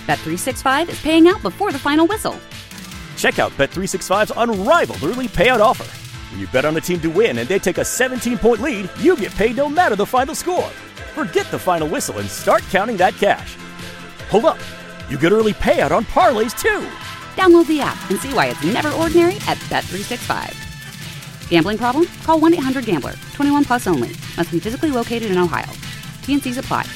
Bet365 is paying out before the final whistle. Check out Bet365's unrivaled early payout offer. When you bet on a team to win and they take a 17-point lead, you get paid no matter the final score. Forget the final whistle and start counting that cash. Hold up. You get early payout on parlays, too. Download the app and see why it's never ordinary at Bet365. Gambling problem? Call 1-800-GAMBLER. 21 plus only. Must be physically located in Ohio. T&Cs apply.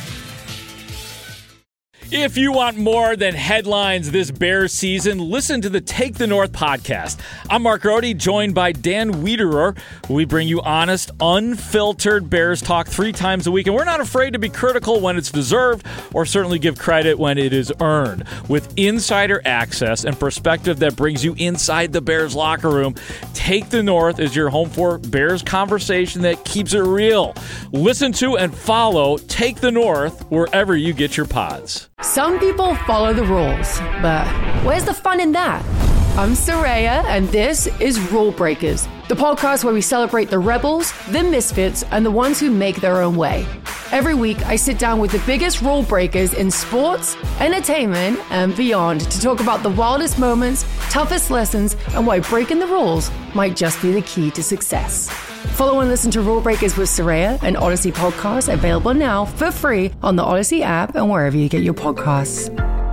If you want more than headlines this Bears season, listen to the Take the North podcast. I'm Mark Rohde, joined by Dan Wiederer. We bring you honest, unfiltered Bears talk 3 times a week, and we're not afraid to be critical when it's deserved or certainly give credit when it is earned. With insider access and perspective that brings you inside the Bears locker room, Take the North is your home for Bears conversation that keeps it real. Listen to and follow Take the North wherever you get your pods. Some people follow the rules, but where's the fun in that? I'm Soraya, and this is Rule Breakers, the podcast where we celebrate the rebels, the misfits, and the ones who make their own way. Every week, I sit down with the biggest rule breakers in sports, entertainment, and beyond to talk about the wildest moments, toughest lessons, and why breaking the rules might just be the key to success. Follow and listen to Rule Breakers with Soraya, an Odyssey podcast available now for free on the Odyssey app and wherever you get your podcasts.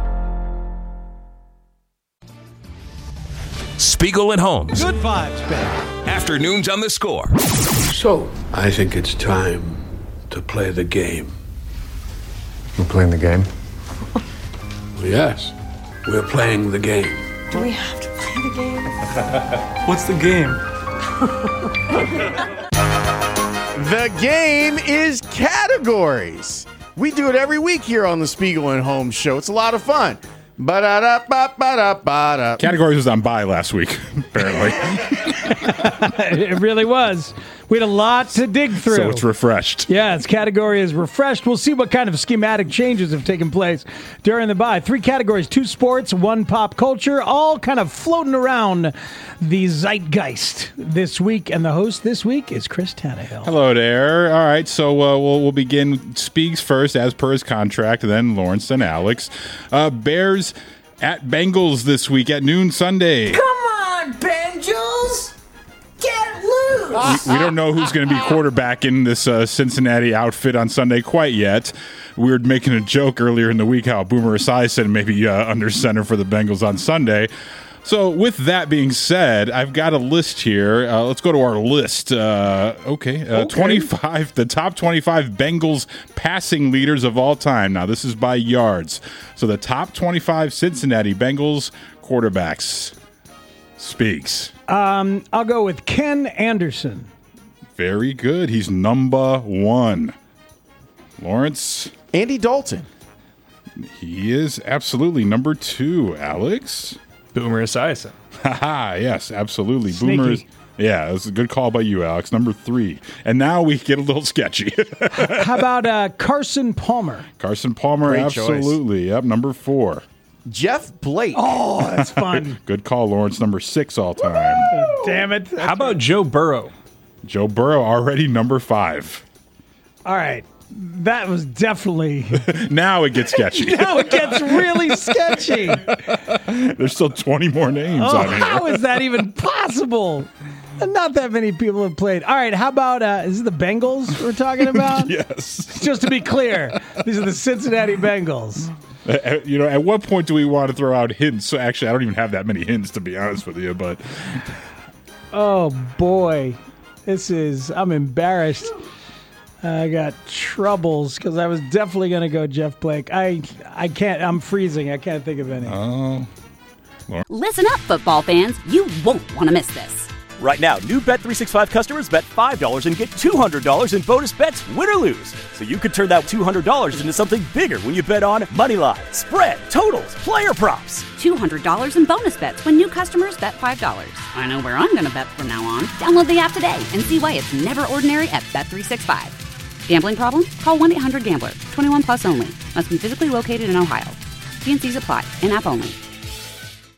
Spiegel and Holmes. Good vibes, baby. Afternoons on the Score. So, I think it's time to play the game. We're playing the game? Yes, we're playing the game. Do we have to play the game? What's the game? The game is categories. We do it every week here on the Spiegel and Holmes show. It's a lot of fun. Ba-da-da-ba-ba-da-ba-da. Categories was on bye last week, apparently. It really was. We had a lot to dig through. So it's refreshed. Yeah, its category is refreshed. We'll see what kind of schematic changes have taken place during the bye. 3 categories, 2 sports, 1 pop culture, all kind of floating around the zeitgeist this week. And the host this week is Chris Tannehill. Hello there. All right, so we'll begin Speaks first, as per his contract, and then Lawrence, then Alex. Bears at Bengals this week at noon Sunday. Come on, Bengals! Get loose! We don't know who's going to be quarterback in this Cincinnati outfit on Sunday quite yet. We were making a joke earlier in the week how Boomer Esiason may be under center for the Bengals on Sunday. So with that being said, I've got a list here. Let's go to our list. 25, the top 25 Bengals passing leaders of all time. Now, this is by yards. So the top 25 Cincinnati Bengals quarterbacks. Speaks. I'll go with Ken Anderson. Very good. He's number 1. Lawrence? Andy Dalton. He is absolutely number 2. Alex? Boomer Esiason. Haha, yes, absolutely. Sneaky. Boomer is, yeah, that's a good call by you, Alex. Number 3. And now we get a little sketchy. How about Carson Palmer? Carson Palmer, Great absolutely. choice. Yep, number 4. Jeff Blake. Oh, that's fun. Good call, Lawrence. Number 6 all time. Damn it. How about Joe Burrow? Joe Burrow, already number 5. All right. That was definitely... Now it gets sketchy. Now it gets really sketchy. There's still 20 more names on here. How is that even possible? Not that many people have played. All right, how about, is it the Bengals we're talking about? Yes. Just to be clear, these are the Cincinnati Bengals. At what point do we want to throw out hints? So actually, I don't even have that many hints, to be honest with you. But oh, boy. I'm embarrassed. I got troubles because I was definitely going to go Jeff Blake. I can't. I'm freezing. I can't think of any. Oh. Listen up, football fans. You won't want to miss this. Right now, new Bet365 customers bet $5 and get $200 in bonus bets, win or lose. So you could turn that $200 into something bigger when you bet on moneyline, spread, totals, player props. $200 in bonus bets when new customers bet $5. I know where I'm going to bet from now on. Download the app today and see why it's never ordinary at Bet365. Gambling problem? Call 1-800-GAMBLER. 21 plus only. Must be physically located in Ohio. T&Cs apply. In-app only.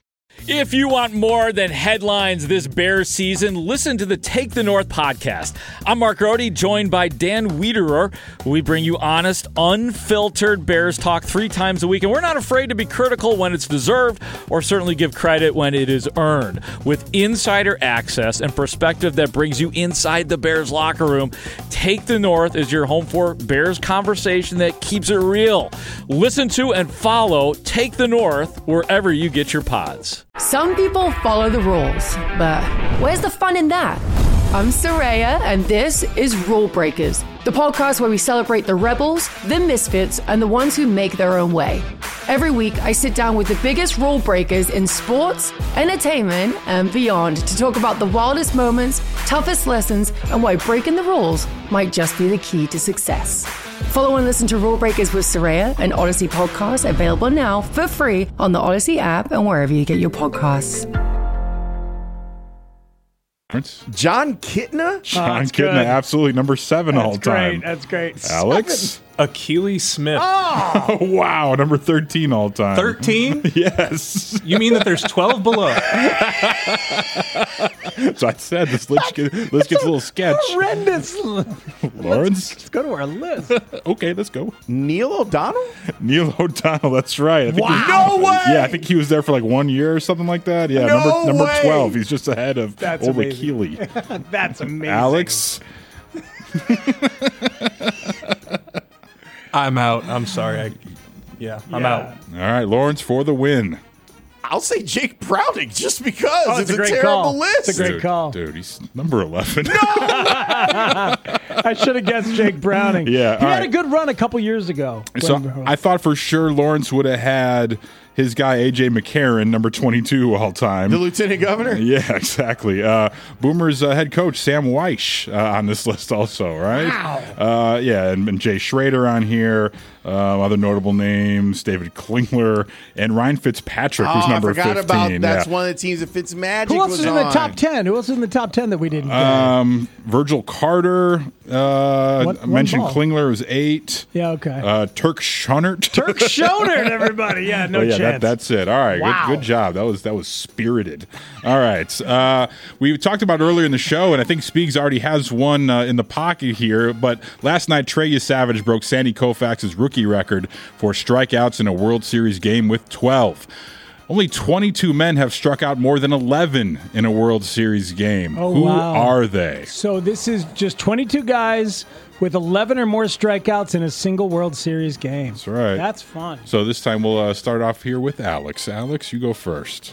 If you want more than headlines this Bears season, listen to the Take the North podcast. I'm Mark Rohde, joined by Dan Wiederer. We bring you honest, unfiltered Bears talk 3 times a week, and we're not afraid to be critical when it's deserved or certainly give credit when it is earned. With insider access and perspective that brings you inside the Bears locker room, Take the North is your home for Bears conversation that keeps it real. Listen to and follow Take the North wherever you get your pods. Some people follow the rules, but where's the fun in that? I'm Soraya, and this is Rule Breakers, the podcast where we celebrate the rebels, the misfits, and the ones who make their own way. Every week, I sit down with the biggest rule breakers in sports, entertainment, and beyond to talk about the wildest moments, toughest lessons, and why breaking the rules might just be the key to success. Follow and listen to Rule Breakers with Soraya, an Odyssey podcast available now for free on the Odyssey app and wherever you get your podcasts. John Kitna? John Kitna, absolutely number 7 all time. That's great. Alex? Achilles Smith. Oh, wow. Number 13 all time. 13? Yes. You mean that there's 12 below? So I said this list gets a little sketch. Horrendous. Lawrence? Let's go to our list. Okay, let's go. Neil O'Donnell? Neil O'Donnell, that's right. I think No way! Yeah, I think he was there for like 1 year or something like that. Yeah, No number way! 12. He's just ahead of That's old amazing. Achilles. That's amazing. Alex? I'm out. I'm sorry. I'm out. All right, Lawrence for the win. I'll say Jake Browning just because Oh, it's a great terrible call. list. It's a great call. Dude, he's number 11. I should have guessed Jake Browning. Yeah, he all had right. a good run a couple years ago. So I thought for sure Lawrence would have had his guy A.J. McCarron, number 22 all time. The lieutenant governor? Yeah, exactly. Boomer's head coach, Sam Weish, on this list also, right? Wow. Yeah, and Jay Schrader on here. Other notable names, David Klingler, and Ryan Fitzpatrick, who's number 15. I forgot about that's yeah. one of the teams that Fitzmagic Who else was is in on. the top 10? Who else is in the top 10 that we didn't get? Virgil Carter. One Mentioned ball. Klingler was 8. Yeah, okay. Turk Schonert. Turk Schonert, everybody. Yeah, no chance. That's it. All right, Wow. good job. That was spirited. All right, we talked about earlier in the show, and I think Speaks already has one in the pocket here. But last night, Trey Savage broke Sandy Koufax's rookie record for strikeouts in a World Series game with 12. Only 22 men have struck out more than 11 in a World Series game. Oh, Who wow. are they? So this is just 22 guys with 11 or more strikeouts in a single World Series game. That's right. That's fun. So this time we'll start off here with Alex. Alex, you go first.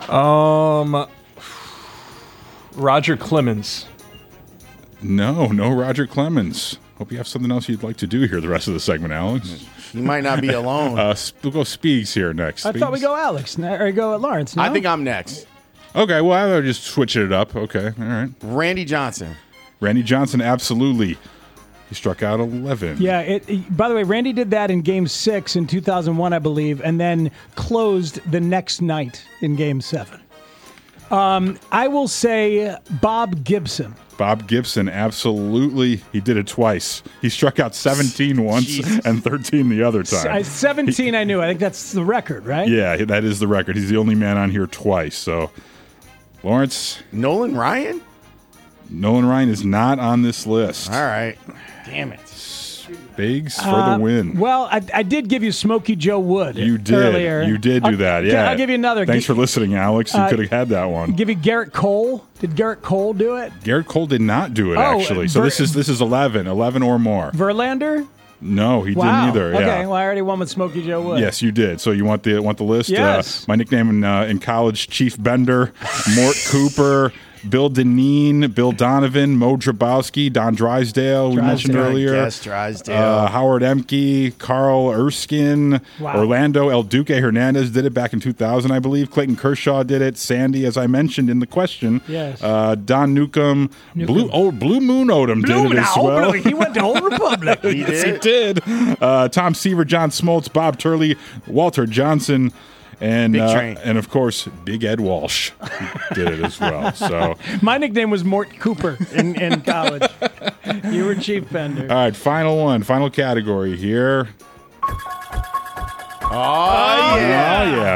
Roger Clemens. No Roger Clemens. Hope you have something else you'd like to do here the rest of the segment, Alex. You might not be alone. We'll go Speaks here next. I thought we go Alex or go Lawrence. No? I think I'm next. Okay, well, I'll just switch it up. Okay, all right. Randy Johnson. Randy Johnson, absolutely. He struck out 11. Yeah. By the way, Randy did that in Game 6 in 2001, I believe, and then closed the next night in Game 7. I will say Bob Gibson. Bob Gibson, absolutely. He did it twice. He struck out 17 once Jesus. and 13 the other time. 17, I knew. I think that's the record, right? Yeah, that is the record. He's the only man on here twice. So, Lawrence? Nolan Ryan? Nolan Ryan is not on this list. All right. Damn it. Biggs for the win. Well, I did give you Smokey Joe Wood. You did. Earlier. You did do that. Yeah. I'll give you another. Thanks for listening, Alex. You could have had that one. Give you Garrett Cole. Did Garrett Cole do it? Garrett Cole did not do it, Oh, actually. So this is 11 or more. Verlander? No, he Wow. didn't either. Okay, Yeah. well, I already won with Smokey Joe Wood. Yes, you did. So you want the list? Yes. My nickname in college, Chief Bender, Mort Cooper, Bill Dineen, Bill Donovan, Mo Drabowski, Don Drysdale, we mentioned earlier. Yes, Drysdale. Howard Emke, Carl Erskine, Wow. Orlando El Duque Hernandez did it back in 2000, I believe. Clayton Kershaw did it. Sandy, as I mentioned in the question. Yes. Don Newcomb. Blue Moon Odom did it as well. He went to Old Republic. Yes, he did. Tom Seaver, John Smoltz, Bob Turley, Walter Johnson, and Big Train. and of course Big Ed Walsh did it as well. So My nickname was Mort Cooper in college. You were Chief Bender. all right, final category here. Oh, yeah. Oh yeah.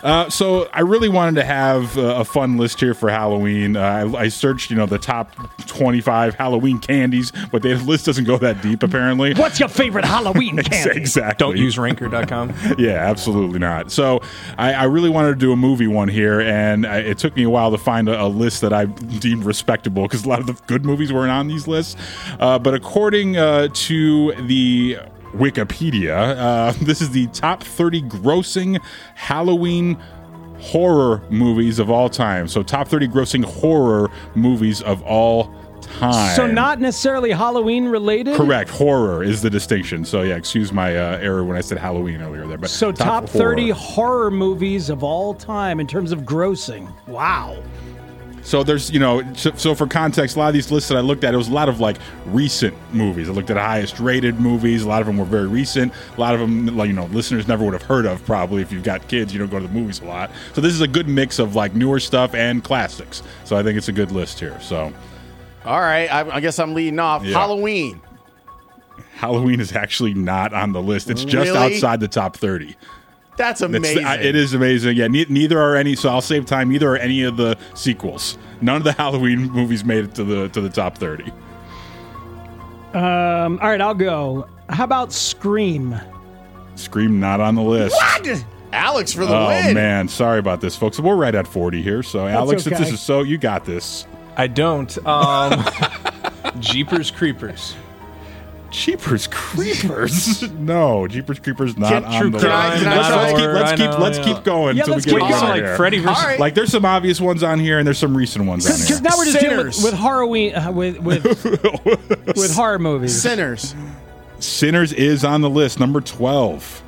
So I really wanted to have a fun list here for Halloween. I searched, the top 25 Halloween candies, but the list doesn't go that deep, apparently. What's your favorite Halloween candy? Exactly. Don't use ranker.com. Yeah, absolutely not. So I really wanted to do a movie one here, and it took me a while to find a list that I deemed respectable because a lot of the good movies weren't on these lists. But according to the Wikipedia, this is the top 30 grossing Halloween horror movies of all time. So top 30 grossing horror movies of all time. So not necessarily Halloween related? Correct. Horror is the distinction. So yeah, excuse my error when I said Halloween earlier there. But so top 30 horror movies of all time in terms of grossing. Wow. So there's, so for context, a lot of these lists that I looked at, it was a lot of like recent movies. I looked at highest rated movies. A lot of them were very recent. A lot of them, listeners never would have heard of probably. If you've got kids, you don't go to the movies a lot. So this is a good mix of like newer stuff and classics. So I think it's a good list here. So, all right, I guess I'm leading off. Yeah. Halloween is actually not on the list. It's just Really? outside the top 30. That's amazing. It is amazing. Yeah, neither are any. So I'll save time. Neither are any of the sequels. None of the Halloween movies made it to the top 30. All right, I'll go. How about Scream? Scream not on the list. What? Alex for the win. win. Man, sorry about this, folks. We're right at 40 here. So Alex, okay. since this is so, you got this. I don't. Jeepers Creepers. Jeepers Creepers? No, Jeepers Creepers not on the list. Let's keep going. Yeah, until let's we get keep out going. of Like here. Freddy versus. All right. Like there's some obvious ones on here, and there's some recent ones on here. Because now we're just dealing Sinners. with Halloween, with horror movies. Sinners. Sinners is on the list, number 12.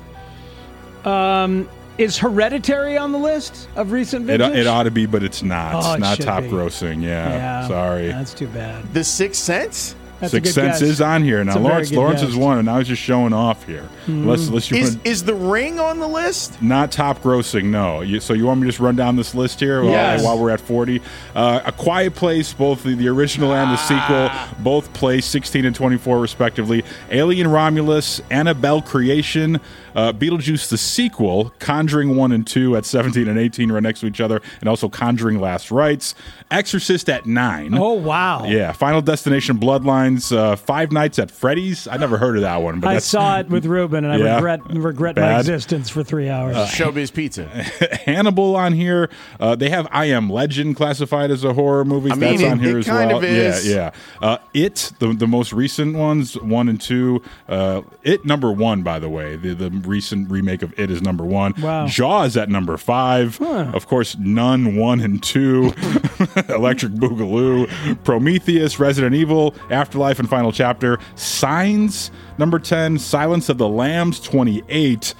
Is Hereditary on the list of recent vintage? It ought to be, but it's not. Oh, It's it not should top be. grossing. Yeah, sorry. That's too bad. The Sixth Sense? That's a Sixth good Sense guess. is on here. Now, That's a very Lawrence good is guess. one, and I was just showing off here. Unless you want Is The Ring on the list? not top grossing, no. So you want me to just run down this list here while we're at 40? A Quiet Place, both the original and the sequel, both placed 16 and 24 respectively. Alien Romulus, Annabelle Creation, Beetlejuice the sequel, Conjuring 1 and 2 at 17 and 18 right next to each other, and also Conjuring Last Rites. Exorcist at 9. Oh, wow. Yeah, Final Destination Bloodlines, Five Nights at Freddy's. I never heard of that one. But I that's, saw it with Ruben, and I Yeah. regret my Bad. existence for 3 hours. Showbiz Pizza. Hannibal on here. They have I Am Legend classified as a horror movie. I mean, That's on here it as kind well. of is. Yeah. It, the most recent ones, 1 and 2. It number 1, by the way. The recent remake of It is number 1. Wow. Jaws at number 5. Of course, Nun 1 and 2. Electric Boogaloo. Prometheus, Resident Evil, Afterlife, and Final Chapter. Signs number 10. Silence of the Lambs 28.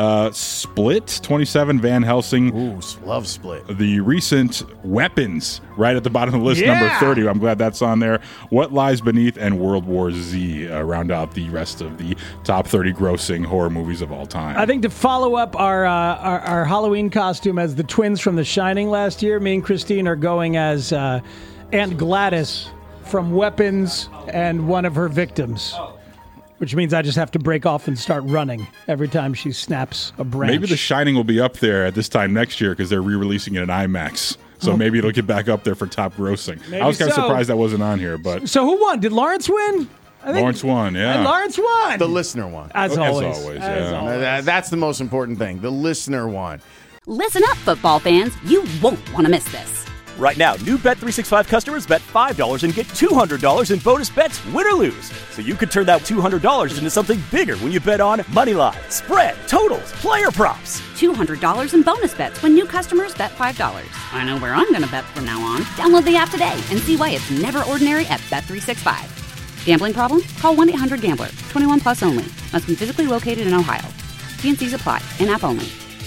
Split 27. Van Helsing. Ooh, love Split. The recent Weapons right at the bottom of the list, Yeah. number 30. I'm glad that's on there. What Lies Beneath and World War Z round out the rest of the top 30 grossing horror movies of all time. I think to follow up our Halloween costume as the twins from The Shining last year, me and Christine are going as Aunt Gladys from Weapons and one of her victims. Which means I just have to break off and start running every time she snaps a branch. Maybe The Shining will be up there at this time next year because they're re-releasing it in IMAX. So maybe it'll get back up there for top grossing. I was kind of surprised that wasn't on here, but So who won? Did Lawrence win? I think Lawrence won, yeah. Lawrence won. The listener one. As always. yeah. That's the most important thing. The listener one. Listen up, football fans. You won't want to miss this. Right now, new Bet365 customers bet $5 and get $200 in bonus bets, win or lose. So you could turn that $200 into something bigger when you bet on moneyline, spread, totals, player props. $200 in bonus bets when new customers bet $5. I know where I'm going to bet from now on. Download the app today and see why it's never ordinary at Bet365. Gambling problem? Call 1-800-GAMBLER. 21 plus only. Must be physically located in Ohio. T&Cs apply. In-app only.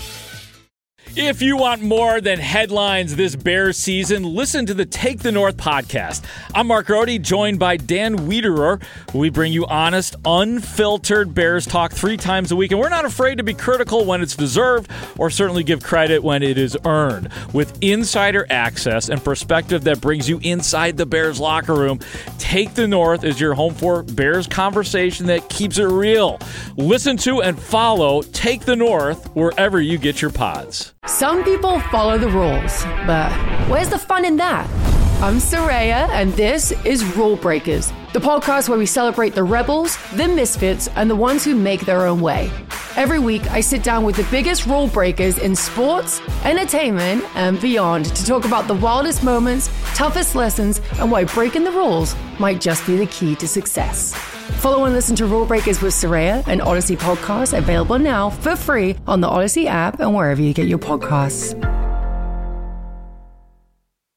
If you want more than headlines this Bears season, listen to the Take the North podcast. I'm Mark Rohde, joined by Dan Wiederer. We bring you honest, unfiltered Bears talk 3 times a week, and we're not afraid to be critical when it's deserved or certainly give credit when it is earned. With insider access and perspective that brings you inside the Bears locker room, Take the North is your home for Bears conversation that keeps it real. Listen to and follow Take the North wherever you get your pods. Some people follow the rules, but where's the fun in that? I'm Soraya, and this is Rule Breakers, the podcast where we celebrate the rebels, the misfits, and the ones who make their own way. Every week, I sit down with the biggest rule breakers in sports, entertainment, and beyond to talk about the wildest moments, toughest lessons, and why breaking the rules might just be the key to success. Follow and listen to Rule Breakers with Soraya, an Odyssey podcast available now for free on the Odyssey app and wherever you get your podcasts.